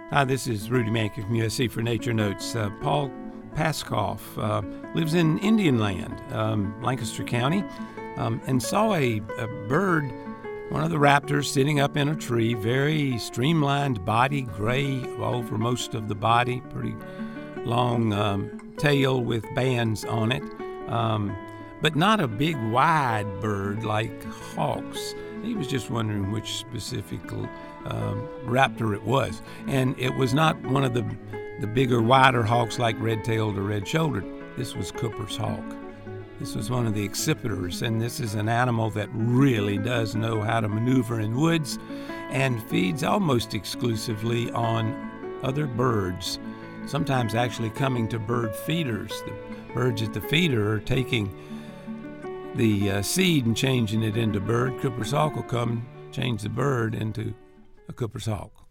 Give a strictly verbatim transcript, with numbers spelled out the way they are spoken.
Hi, this is Rudy Mankey from U S C for Nature Notes. Uh, Paul Paskoff uh, lives in Indian Land, um, Lancaster County, um, and saw a, a bird, one of the raptors, sitting up in a tree, very streamlined body, gray over most of the body, pretty long um, tail with bands on it, um, but not a big wide bird like hawks. He was just wondering which specific um, raptor it was. And it was not one of the, the bigger, wider hawks like red-tailed or red-shouldered. This was Cooper's hawk. This was one of the accipiters, and this is an animal that really does know how to maneuver in woods and feeds almost exclusively on other birds, sometimes actually coming to bird feeders. The birds at the feeder are taking the uh, seed and changing it into bird. Cooper's hawk will come change the bird into a Cooper's hawk.